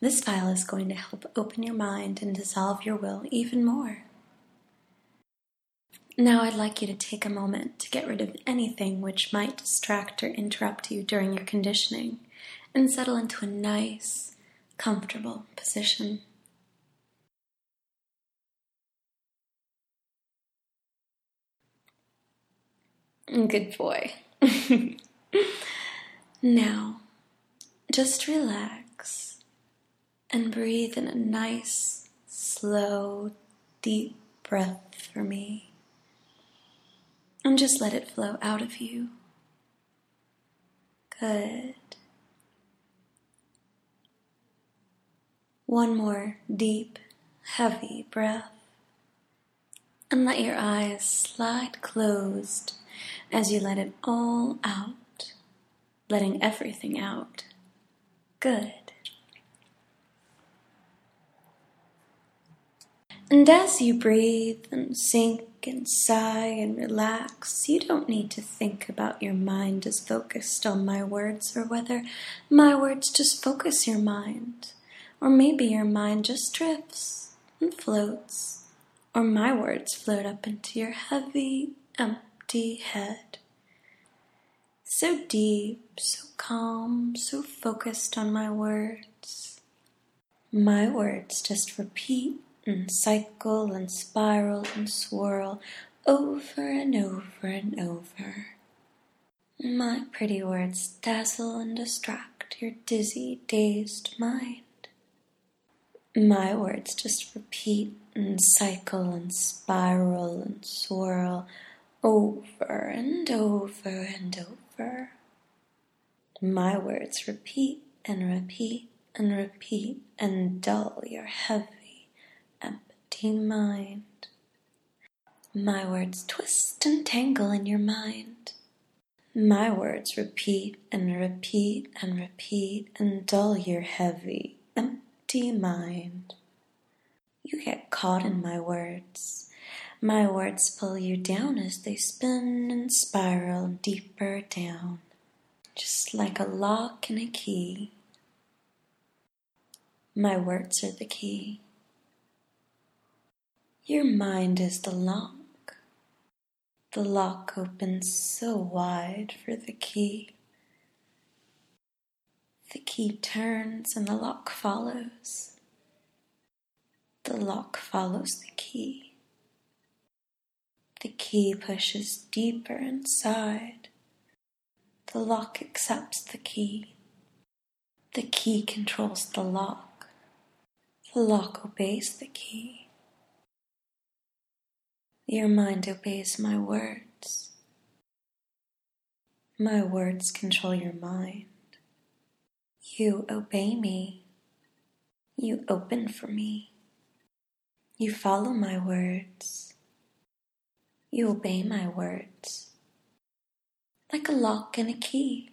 This file is going to help open your mind and dissolve your will even more. Now I'd like you to take a moment to get rid of anything which might distract or interrupt you during your conditioning and settle into a nice, comfortable position. Good boy. Now, just relax and breathe in a nice, slow, deep breath for me. And just let it flow out of you. Good. One more deep, heavy breath. And let your eyes slide closed as you let it all out, letting everything out. Good. And as you breathe and sink and sigh and relax, you don't need to think about your mind is focused on my words or whether my words just focus your mind. Or maybe your mind just drifts and floats, or my words float up into your heavy, empty head. So deep, so calm, so focused on my words. My words just repeat and cycle and spiral and swirl over and over and over. My pretty words dazzle and distract your dizzy, dazed mind. My words just repeat and cycle and spiral and swirl over and over and over. My words repeat and repeat and repeat and dull your heavy, empty mind. My words twist and tangle in your mind. My words repeat and repeat and repeat and dull your heavy, empty mind. You get caught in my words. My words pull you down as they spin and spiral deeper down, just like a lock and a key. My words are the key. Your mind is the lock. The lock opens so wide for the key. The key turns and the lock follows. The lock follows the key. The key pushes deeper inside. The lock accepts the key. The key controls the lock. The lock obeys the key. Your mind obeys my words. My words control your mind. You obey me. You open for me. You follow my words. You obey my words. Like a lock and a key.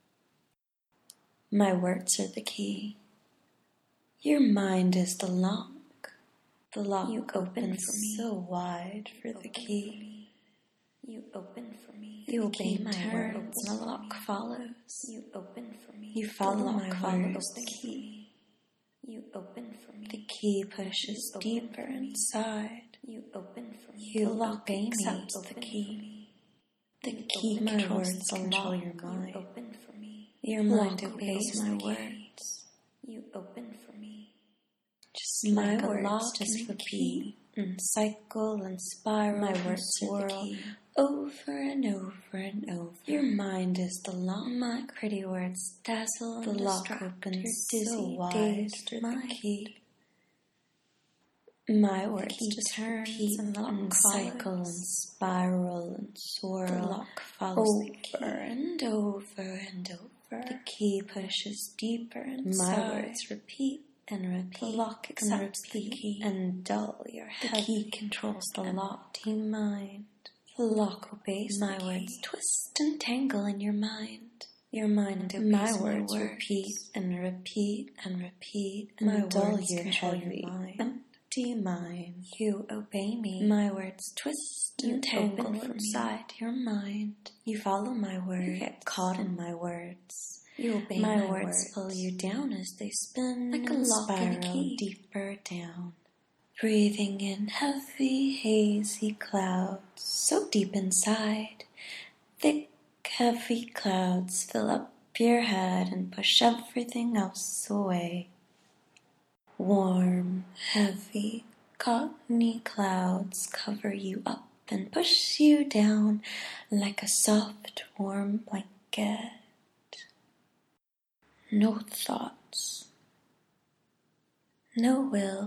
My words are the key. Your mind is the lock. The lock you open for me so wide for the key. You open for me. You obey my words and the lock follows. You open for me. You follow my words. The key. You open for me. The key pushes deeper inside. You open for me. You lock accepts the key. The key controls control your mind. You open for me. Your mind obeys my words. You open for me. Just my words just repeat and cycle and spiral. My words swirl over and over and over. Your mind is the lock. My pretty words dazzle and the lock opens so wide for the key. My words just repeat and cycle and spiral and swirl. The lock follows over and over and over. The key pushes deeper inside. My words repeat and repeat. The lock accepts the key and dull your head. The key controls the lock. Mind. The lock obeys my words. Twist and tangle in your mind. Your mind obeys my words. Repeat and repeat and repeat and dull your heavy, empty mind. You obey me. My words twist and tangle inside your mind. You follow my words. You get caught in my words. You obey my words pull you down as they spin like a lock and a key deeper down. Breathing in heavy, hazy clouds, so deep inside. Thick, heavy clouds fill up your head and push everything else away. Warm, heavy, cottony clouds cover you up and push you down like a soft, warm blanket. No thoughts, no will,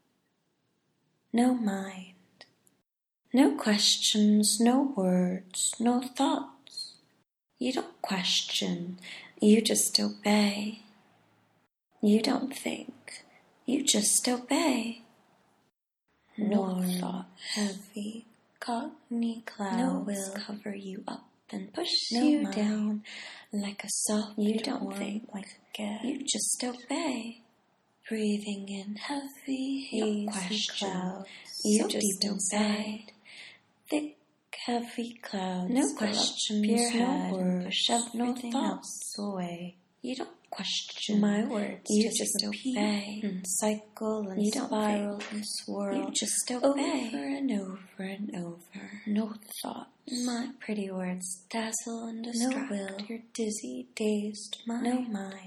no mind, no questions, no words, no thoughts. You don't question, you just obey. You don't think, you just obey. No thought, heavy, cottony clouds cover you up and push you down like a soft, warm blanket. You just obey. Breathing in heavy, hazy clouds, you just obey. Thick, heavy clouds, no questions, no words, push everything else away. You don't question my words, you just obey. And cycle and spiral and swirl. You just obey. Over and over and over. No thoughts. My pretty words dazzle and distract your dizzy, dazed mind. No mind.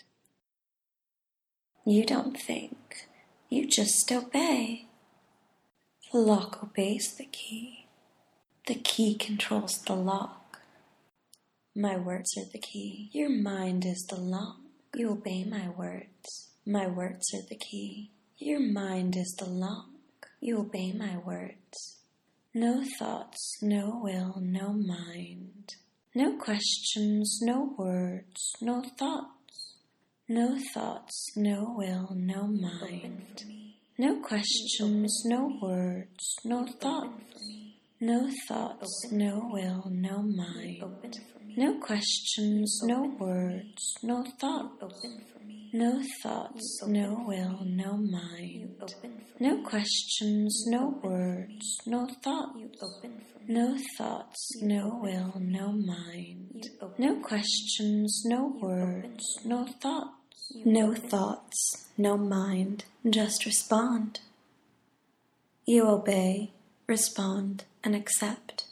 You don't think, you just obey. The lock obeys the key. The key controls the lock. My words are the key. Your mind is the lock. You obey my words. My words are the key. Your mind is the lock. You obey my words. No thoughts, no will, no mind. No questions, no words, no thoughts. No thoughts, no will, no mind. No questions, no words, no thoughts. No thoughts, no will, no mind. No questions, no words, no thoughts. No thoughts, no will, no mind. No questions, no words, no thoughts. No thoughts, no will, no mind. No questions, no words, no thoughts. No thoughts, no mind, just respond. You obey, respond, and accept.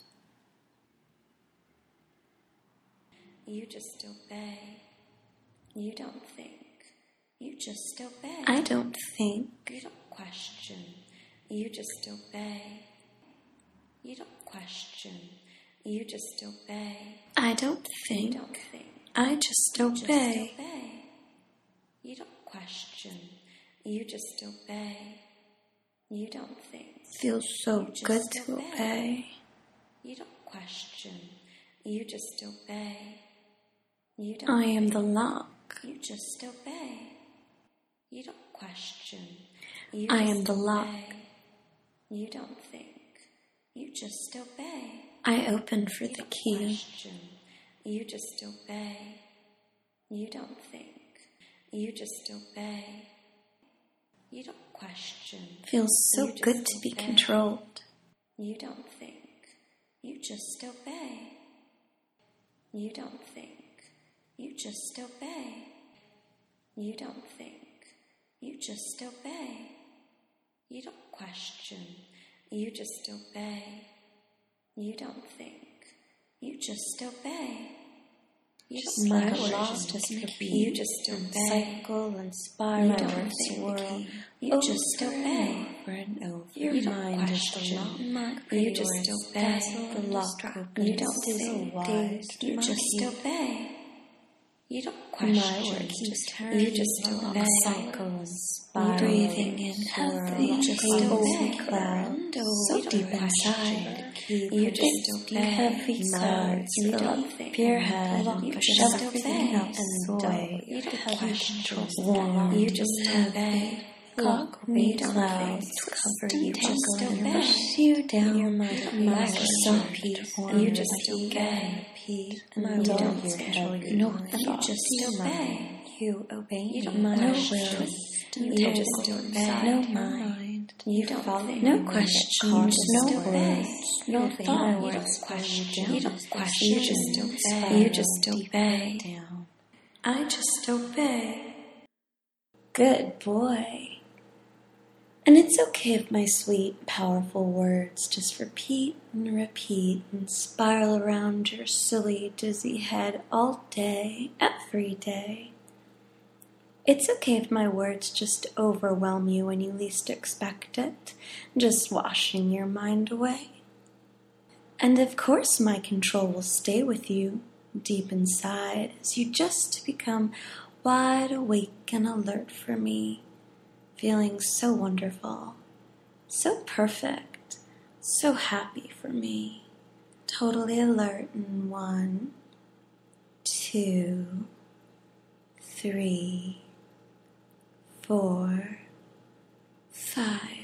You just obey. You don't think. You just obey. I don't think. You don't question. You just obey. You don't question. You just obey. I don't think. You don't think. I just obey. Just obey. You don't question. You just obey. You don't think. Feels so good to obey. You don't question. You just obey. You don't I am the lock. You just obey. You don't question. I am the lock. You don't think. You just obey. I open for the key. Question. You just obey. You don't think. You just obey. You don't question. Feels so good to be controlled. You don't think. You just obey. You don't think. You just obey. You don't think. You just obey. You don't question. You just obey. You don't think. You just obey. You don't my words just repeat. You just obey. Cycle and spiral. You don't swirl. You just obey. Over and over. Your mind is the lock. You just obey. The lock opens. You don't think. You just obey. You don't question. My words just turn. You just obey. Cycle and spiral. Breathing in heavy. You just obey. Cloud. So deep inside. You just obey. Heavy clouds. You don't think. Your head. You just obey. And away. You don't question. Warm. You just obey. Cockney clouds cover you, just obey. Push you down. Your mind soft. You just obey. You don't control your thoughts. You just obey. You obey. You don't question. You just obey. No mind. You don't follow. No questions. No words. No thoughts. You don't question. You don't question. You just obey. You just obey. I just obey. Good boy. And it's okay if my sweet, powerful words just repeat and spiral around your silly, dizzy head all day, every day. It's okay if my words just overwhelm you when you least expect it, just washing your mind away. And of course my control will stay with you deep inside as you just become wide awake and alert for me, feeling so wonderful, so perfect, so happy for me, totally alert in 1, 2, 3, 4, 5.